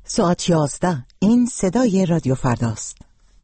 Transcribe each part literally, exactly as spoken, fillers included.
ساعت یازده. این صدای رادیو فرداست.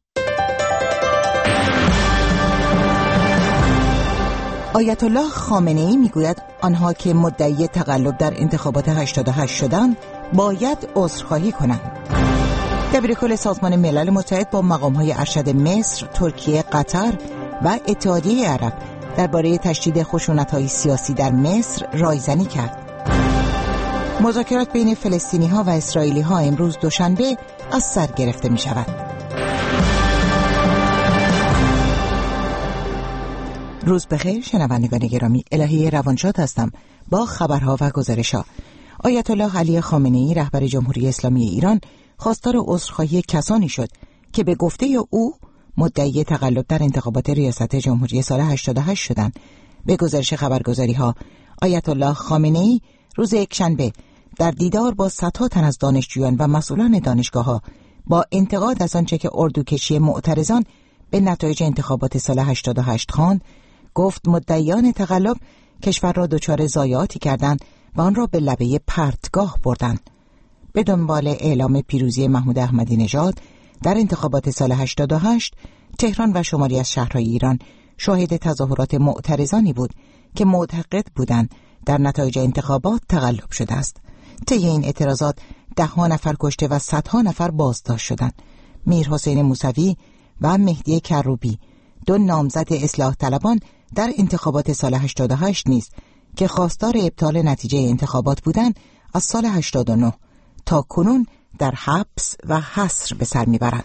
آیت الله خامنه‌ای میگوید آنها که مدعی تقلب در انتخابات هشتاد و هشت شدند باید عذرخواهی کنند. دبیرکل سازمان ملل متحد با مقام‌های ارشد مصر، ترکیه، قطر و اتحادیه عرب درباره تشدید خشونت‌های سیاسی در مصر رایزنی کرد. مذاکرات بین فلسطینی‌ها و اسرائیلی‌ها امروز دوشنبه از سر گرفته می‌شود. روز بخیر شنوندگان گرامی، الهی روانشاد هستم با خبرها و گزارش‌ها. آیت الله علی خامنه‌ای رهبر جمهوری اسلامی ایران خواستار عذرخواهی کسانی شد که به گفته او مدعی تقلب در انتخابات ریاست جمهوری سال هشتاد و هشت شدند. به گزارش خبرگزاری‌ها آیت الله خامنه‌ای روز یکشنبه در دیدار با صدها تن از دانشجویان و مسئولان دانشگاه‌ها با انتقاد از آنچه که اردوکشی معترضان به نتایج انتخابات سال هشتاد و هشت خواند، گفت مدعیان تقلب کشور را دچار ضایعاتی کردند و آن را به لبه پرتگاه بردند. به دنبال اعلام پیروزی محمود احمدی نژاد در انتخابات سال هشتاد و هشت، تهران و شماری از شهرهای ایران شاهد تظاهرات معترضانی بود که معتقد بودند در نتایج انتخابات تقلب شده است. طی این اعتراضات ده‌ها نفر کشته و صدها نفر بازداشت شدند. میرحسین موسوی و مهدی کروبی، دو نامزد اصلاح طلبان در انتخابات سال هشتاد و هشت نیز که خواستار ابطال نتیجه انتخابات بودند، از سال هشتاد و نه تا کنون در حبس و حصر به سر میبرند.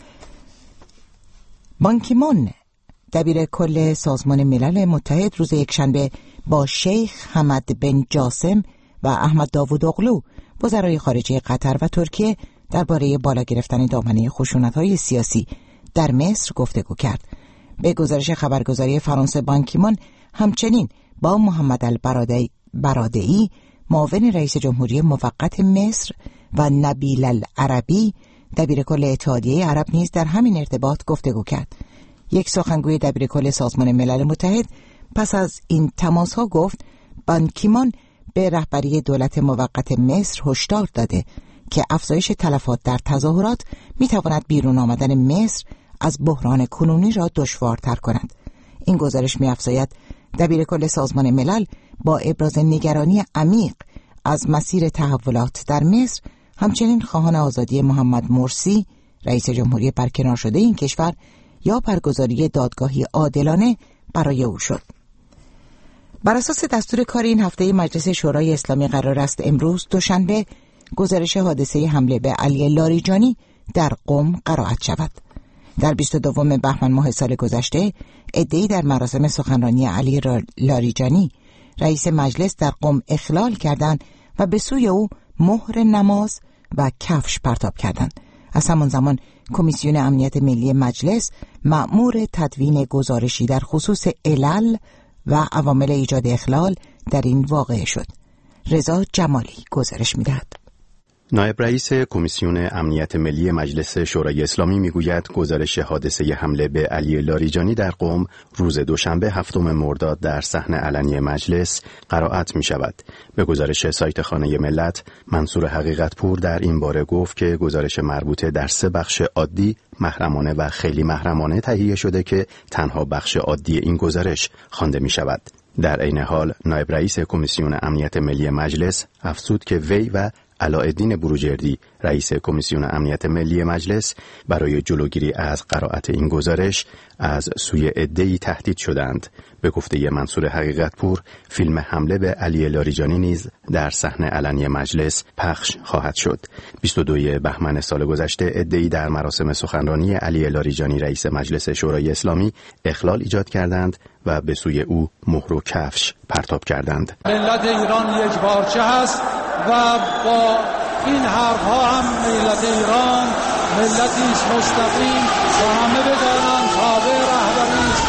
بان کی مون دبیر کل سازمان ملل متحد روز یکشنبه با شیخ حمد بن جاسم و احمد داوود اغلو وزرای خارجه قطر و ترکیه درباره بالا گرفتن دامنه خشونت‌های سیاسی در مصر گفتگو کرد. به گزارش خبرگزاری فرانسه بان کی مون همچنین با محمد البرادعی معاون رئیس جمهوری موقت مصر و نبیل العربی دبیرکل اتحادیه عرب نیز در همین ارتباط گفتگو کرد. یک سخنگوی دبیرکل سازمان ملل متحد پس از این تماس‌ها گفت بان کی مون به رهبری دولت موقت مصر هشدار داده که افزایش تلفات در تظاهرات می‌تواند بیرون آمدن مصر از بحران کنونی را دشوارتر کند. این گزارش می‌افزاید دبیرکل سازمان ملل با ابراز نگرانی عمیق از مسیر تحولات در مصر، همچنین خواهان آزادی محمد مرسی رئیس جمهوری برکنار شده این کشور یا برگزاری دادگاهی عادلانه برای او شد. بر اساس دستور کار این هفته مجلس شورای اسلامی قرار است امروز دوشنبه گزارش حادثه حمله به علی لاریجانی در قم قرائت شود. در بیست و دوم بهمن ماه سال گذشته عده‌ای در مراسم سخنرانی علی لاریجانی رئیس مجلس در قم اخلال کردند و به سوی او مهر نماز و کفش پرتاب کردند. از همان زمان کمیسیون امنیت ملی مجلس مأمور تدوین گزارشی در خصوص علل و عوامل ایجاد اخلال در این واقعه شد. رضا جمالی گزارش می‌دهد. نایب رئیس کمیسیون امنیت ملی مجلس شورای اسلامی میگوید گزارش حادثه حمله به علی لاریجانی در قم روز دوشنبه هفتم مرداد در صحن علنی مجلس قرائت می شود. به گزارش سایت خانه ملت، منصور حقیقتپور در این باره گفت که گزارش مربوطه در سه بخش عادی، محرمانه و خیلی محرمانه تهیه شده که تنها بخش عادی این گزارش خوانده می شود. در عین حال نایب رئیس کمیسیون امنیت ملی مجلس افزود که وی و علاءالدین بروجردی رئیس کمیسیون امنیت ملی مجلس برای جلوگیری از قرائت این گزارش از سوی عده‌ای تهدید شدند. به گفته منصور حقیقتپور، فیلم حمله به علی لاریجانی نیز در صحن علنی مجلس پخش خواهد شد. بیست و دوم بهمن سال گذشته عده‌ای در مراسم سخنرانی علی لاریجانی رئیس مجلس شورای اسلامی اخلال ایجاد کردند و به سوی او مهر و کفش پرتاب کردند. ملت ایران یکپارچه است و با این حرفها هم ملت ایران ملتی است مستقیم و همه بدانند تابع رهبری است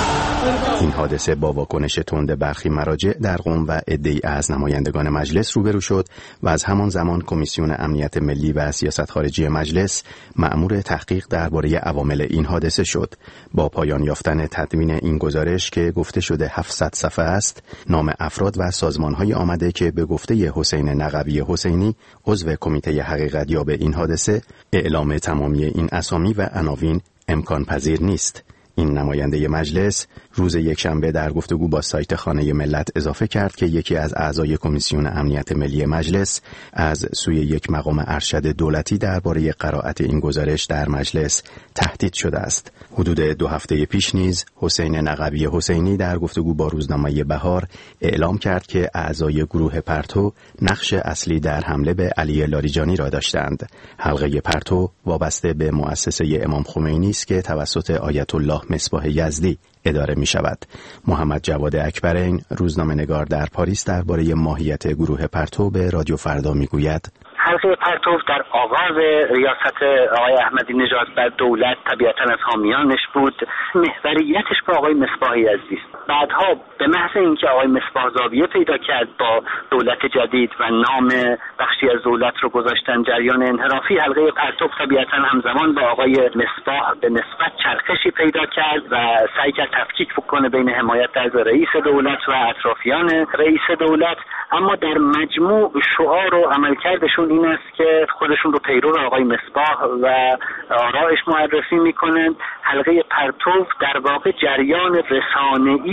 این حادثه با واکنش تند برخی مراجع در قم و عده‌ای از نمایندگان مجلس روبرو شد و از همان زمان کمیسیون امنیت ملی و سیاست خارجی مجلس مأمور تحقیق درباره عوامل این حادثه شد. با پایان یافتن تدوین این گزارش که گفته شده هفتصد صفحه است، نام افراد و سازمان‌های آمده که به گفته حسین نقبی حسینی عضو کمیته حقیقت‌یاب این حادثه، اعلام تمامی این اسامی و عناوین امکان پذیر نیست. این نماینده مجلس روز یکشنبه در گفتگو با سایت خانه ملت اضافه کرد که یکی از اعضای کمیسیون امنیت ملی مجلس از سوی یک مقام ارشد دولتی درباره قرائت این گزارش در مجلس تهدید شده است. حدود دو هفته پیش نیز حسین نقبی حسینی در گفتگو با روزنامه بهار اعلام کرد که اعضای گروه پرتو نقش اصلی در حمله به علی لاریجانی را داشتند. حلقه پرتو وابسته به مؤسسه امام خمینی است که توسط آیت الله مصباح یزدی اداره می شود. محمد جواد اکبرین، روزنامه‌نگار در پاریس، درباره ماهیت گروه پرتو به رادیو فردا می گوید: حلقه پرتو در آغاز ریاست آقای احمدی نژاد بر دولت طبیعتاً از حامیانش بود. محوریتش با آقای مصباح یزدی است. بعدها به محض اینکه آقای مصباح زاویه پیدا کرد با دولت جدید و نام بخشی از دولت رو گذاشتن جریان انحرافی، حلقه پرتو طبیعتاً همزمان با آقای مصباح به نسبت چرخشی پیدا کرد و سعی کرد تفکیک بکنه بین حمایت از رئیس دولت و اطرافیان رئیس دولت. اما در مجموع شعار و عملکردشون این است که خودشون رو پیرو آقای مصباح و آرایش معرفی میکنند. حلقه پرتو در واقع جریان رسانه‌ای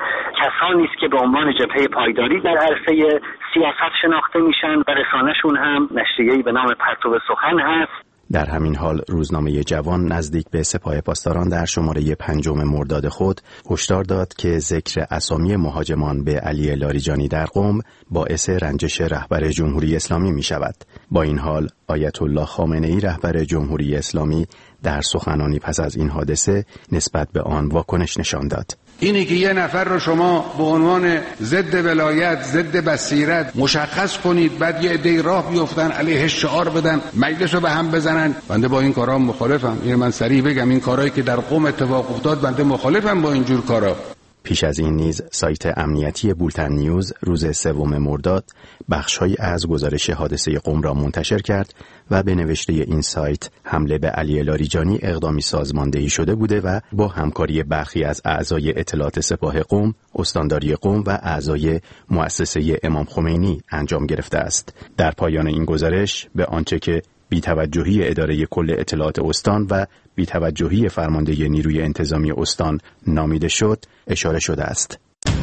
کسانی است که به عنوان جبهه پایداری در عرصه سیاست شناخته میشن و رسانه‌شون هم نشریه‌ای به نام پرتو سخن هست. در همین حال روزنامه جوان نزدیک به سپاه پاسداران در شماره پنجم مرداد خود هشدار داد که ذکر اسامی مهاجمان به علی لاریجانی در قم باعث رنجش رهبر جمهوری اسلامی می شود. با این حال آیت الله خامنه‌ای رهبر جمهوری اسلامی در سخنانی پس از این حادثه نسبت به آن واکنش نشان داد. اینی که یه نفر رو شما به عنوان ضد ولایت، ضد بصیرت مشخص کنید، بعد یه عده راه بیفتن علیه شعار بدن، مجلس رو به هم بزنن. بنده با این کارا مخالفم. این من صریح بگم، این کارهایی که در قم اتفاق افتاد بنده مخالفم با این جور کارا. پیش از این نیز سایت امنیتی بولتن نیوز روز سوم مرداد بخش‌هایی از گزارش حادثه قم را منتشر کرد و به نوشته این سایت حمله به علی لاریجانی اقدامی سازماندهی شده بوده و با همکاری برخی از اعضای اطلاعات سپاه قم، استانداری قم و اعضای مؤسسه امام خمینی انجام گرفته است. در پایان این گزارش به آنچه که بی‌توجهی اداره کل اطلاعات استان و بی‌توجهی فرمانده نیروی انتظامی استان نامیده شد اشاره شده است.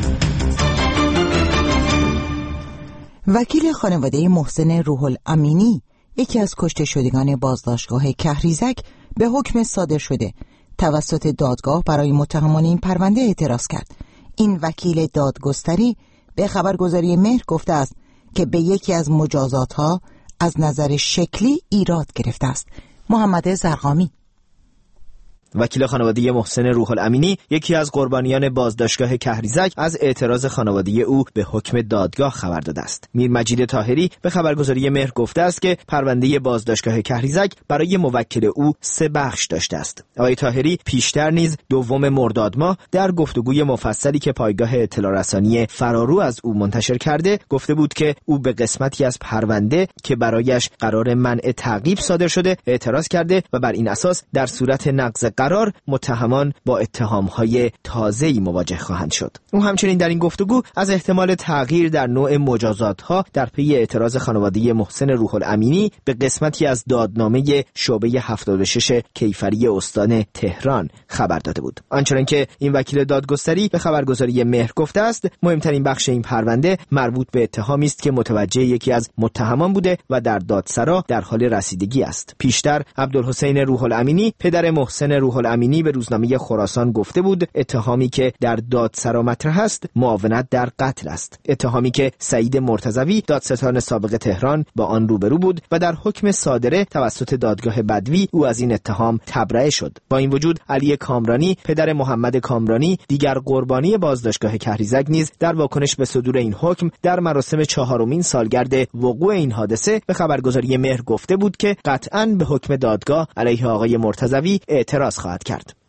وکیل خانواده محسن روح الامینی، یکی از کشته شدگان بازداشتگاه کهریزک، به حکم صادر شده توسط دادگاه برای متهمان این پرونده اعتراض کرد. این وکیل دادگستری به خبرگزاری مهر گفته است که به یکی از مجازات‌ها از نظر شکلی ایراد گرفته است. محمد زرقامی، وکیل خانواده محسن روح الامینی، یکی از قربانیان بازداشتگاه کهریزک، از اعتراض خانواده او به حکم دادگاه خبر داده است. میر مجید طاهری به خبرگزاری مهر گفته است که پرونده بازداشتگاه کهریزک برای موکل او سه بخش داشته است. آقای طاهری پیشتر نیز دوم مرداد ماه در گفتگوی مفصلی که پایگاه اطلاع رسانی فرارو از او منتشر کرده گفته بود که او به قسمتی از پرونده که برایش قرار منع تعقیب صادر شده اعتراض کرده و بر این اساس در صورت نقض قرار متهمان با اتهام‌های تازه‌ای مواجه خواهند شد. او همچنین در این گفتگو از احتمال تغییر در نوع مجازات‌ها در پی اعتراض خانواده محسن روح الامینی به قسمتی از دادنامه شعبه هفتاد و شش کیفری استان تهران خبر داده بود. آنچنان که این وکیل دادگستری به خبرگزاری مهر گفته است، مهمترین بخش این پرونده مربوط به اتهامی است که متوجه یکی از متهمان بوده و در دادسرا در حال رسیدگی است. پیشتر عبدالحسین روح الامینی، پدر محسن روح الامینی، به روزنامه خراسان گفته بود اتهامی که در دادسرا مطرح است معاونت در قتل است. اتهامی که سعید مرتضوی، دادستان سابق تهران، با آن روبرو بود و در حکم صادره توسط دادگاه بدوی او از این اتهام تبرئه شد. با این وجود علی کامرانی، پدر محمد کامرانی، دیگر قربانی بازداشتگاه کهریزک، نیز در واکنش به صدور این حکم در مراسم چهارمین سالگرد وقوع این حادثه به خبرگزاری مهر گفته بود که قطعاً به حکم دادگاه علیه آقای مرتضوی اعتراض خواهد کرد.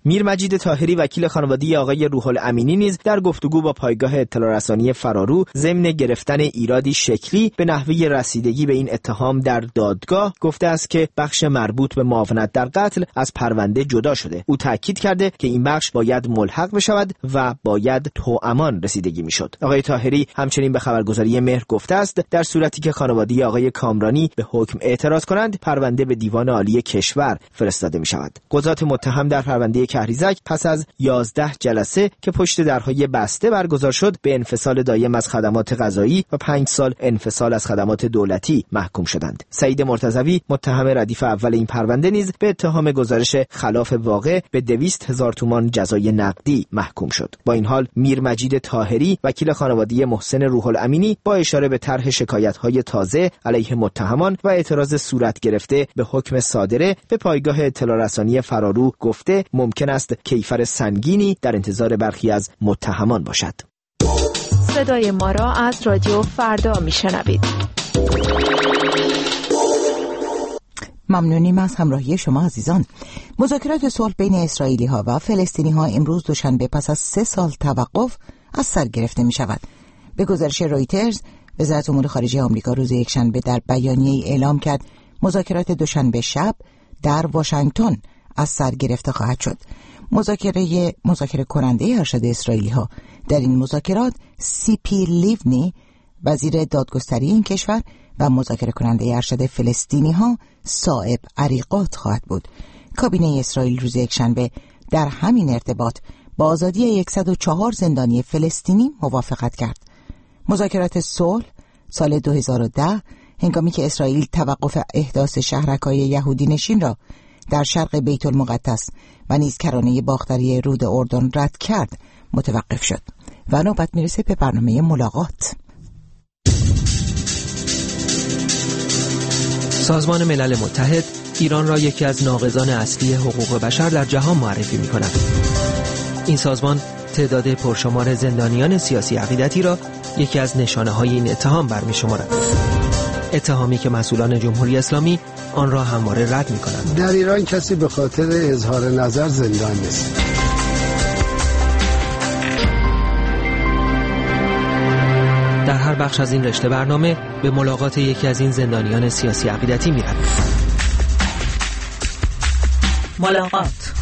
میر مجید طاهری وکیل خانواده آقای روح الامینی نیز در گفتگو با پایگاه اطلاع رسانی فرارو ضمن گرفتن ایرادی شکلی به نحوه رسیدگی به این اتهام در دادگاه گفته است که بخش مربوط به معاونت در قتل از پرونده جدا شده. او تاکید کرده که این بخش باید ملحق بشود و باید توامان رسیدگی میشد. آقای طاهری همچنین به خبرگزاری مهر گفته است در صورتی که خانواده آقای کامرانی به حکم اعتراض کنند پرونده به دیوان عالی کشور فرستاده می شود. قضات متهم در پرونده کهریزک پس از یازده جلسه که پشت درهای بسته برگزار شد به انفصال دایم از خدمات قضایی و پنج سال انفصال از خدمات دولتی محکوم شدند. سعید مرتضوی متهم ردیف اول این پرونده نیز به اتهام گزارش خلاف واقع به دویست هزار تومان جزای نقدی محکوم شد. با این حال میر مجید طاهری وکیل خانواده محسن روح الامینی با اشاره به طرح شکایت‌های تازه علیه متهمان و اعتراض صورت گرفته به حکم صادره به پایگاه اطلاع رسانی فرارو گفته ممکن است کیفر سنگینی در انتظار برخی از متهمان باشد. صدای ما را از رادیو فردا میشنوید. ممنونیم از همراهی شما عزیزان. مذاکرات صلح بین اسرائیلی ها و فلسطینی ها امروز دوشنبه پس از سه سال توقف از سر گرفته می شود. به گزارش رویترز وزارت امور خارجه آمریکا روز یکشنبه در بیانیه‌ای اعلام کرد مذاکرات دوشنبه شب در واشنگتن از سر گرفته خواهد شد. مذاکره مذاکره کننده ارشد اسرائیلی ها در این مذاکرات سی پی لیونی وزیر دادگستری این کشور و مذاکره کننده ارشد فلسطینی ها صائب عریقات خواهد بود. کابینه اسرائیل روز یکشنبه در همین ارتباط با آزادی صد و چهار زندانی فلسطینی موافقت کرد. مذاکرات صلح سال دو هزار و ده هنگامی که اسرائیل توقف احداث شهرک‌های یهودی نشین را در شرق بیت المقدس و نیز کرانه باختری رود اردن رد کرد متوقف شد. و نوبت میرسه به برنامه ملاقات. سازمان ملل متحد ایران را یکی از ناقضان اصلی حقوق بشر در جهان معرفی می کند. این سازمان تعداد پرشمار زندانیان سیاسی عقیدتی را یکی از نشانه های این اتهام برمی شمارد. اتهامی که مسئولان جمهوری اسلامی آن را همواره رد می کنند. در ایران کسی به خاطر اظهار نظر زندان نیست. در هر بخش از این رشته برنامه به ملاقات یکی از این زندانیان سیاسی عقیدتی می رویم. ملاقات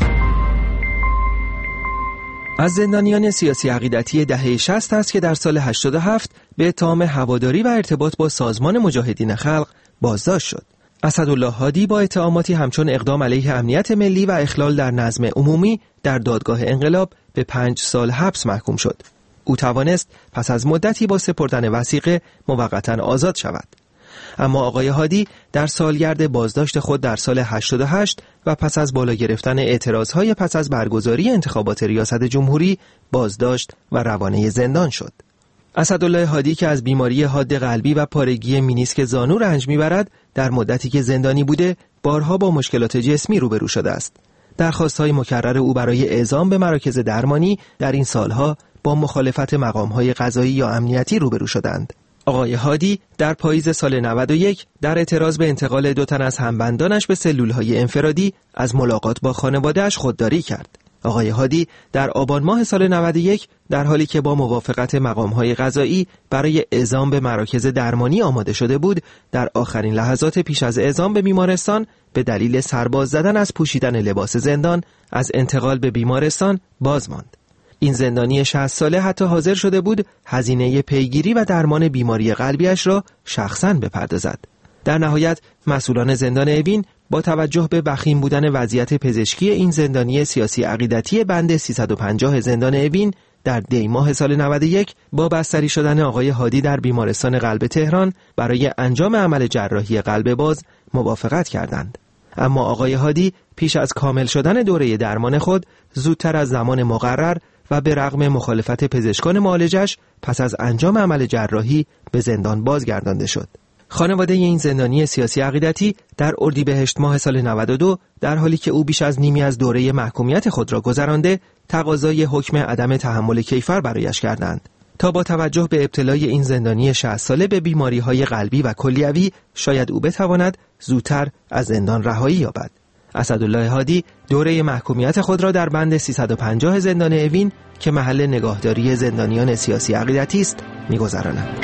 از زندانیان سیاسی عقیدتی دهه شصت است که در سال هشتاد و هفت به اتهام هواداری و ارتباط با سازمان مجاهدین خلق بازداشت شد. اسدالله هادی با اتهاماتی همچون اقدام علیه امنیت ملی و اخلال در نظم عمومی در دادگاه انقلاب به پنج سال حبس محکوم شد. او توانست پس از مدتی با سپردن وثیقه موقتا آزاد شود. اما آقای هادی در سالگرد بازداشت خود در سال هشتاد و هشت و پس از بالا گرفتن اعتراضهای پس از برگزاری انتخابات ریاست جمهوری بازداشت و روانه زندان شد. اسدالله هادی که از بیماری حاد قلبی و پارگی مینیسک زانو رنج میبرد در مدتی که زندانی بوده بارها با مشکلات جسمی روبرو شده است. درخواست‌های مکرر او برای اعزام به مراکز درمانی در این سالها با مخالفت مقام‌های قضایی یا امنیتی روبرو شدند. آقای هادی در پاییز سال نود و یک در اعتراض به انتقال دو تن از همبندانش به سلول‌های انفرادی از ملاقات با خانواده‌اش خودداری کرد. آقای هادی در آبان ماه سال نود و یک در حالی که با موافقت مقام‌های قضایی برای اعزام به مراکز درمانی آماده شده بود، در آخرین لحظات پیش از اعزام به بیمارستان به دلیل سرباز زدن از پوشیدن لباس زندان از انتقال به بیمارستان باز ماند. این زندانی شصت ساله حتی حاضر شده بود هزینه پیگیری و درمان بیماری قلبیش را شخصاً بپردازد. در نهایت مسئولان زندان اوین با توجه به وخیم بودن وضعیت پزشکی این زندانی سیاسی عقیدتی بند سیصد و پنجاه زندان اوین در دی ماه سال نود و یک با بستری شدن آقای هادی در بیمارستان قلب تهران برای انجام عمل جراحی قلب باز موافقت کردند. اما آقای هادی پیش از کامل شدن دوره درمان خود زودتر از زمان مقرر و به رغم مخالفت پزشکان معالجش پس از انجام عمل جراحی به زندان بازگردانده شد. خانواده این زندانی سیاسی عقیدتی در اردیبهشت ماه سال نود و دو در حالی که او بیش از نیمی از دوره محکومیت خود را گذرانده تقاضای حکم عدم تحمل کیفر برایش کردند تا با توجه به ابتلای این زندانی شصت ساله به بیماری‌های قلبی و کلیوی شاید او بتواند زودتر از زندان رهایی یابد. اسدالله هادی دوره محکومیت خود را در بند سیصد و پنجاه زندان اوین که محل نگاهداری زندانیان سیاسی عقیدتی است می‌گذراند.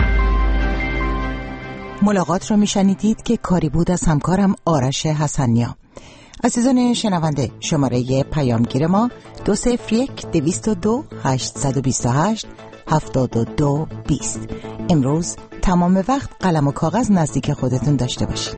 ملاقات را میشنیدید که کاری بود از همکارم آرش حسنیا. عزیزان شنونده، شماره پیامگیر ما دو صفر یک دویست و دو هشتصد و بیست و هشت هفتاد و دو بیست. امروز تمام وقت قلم و کاغذ نزدیک خودتون داشته باشید.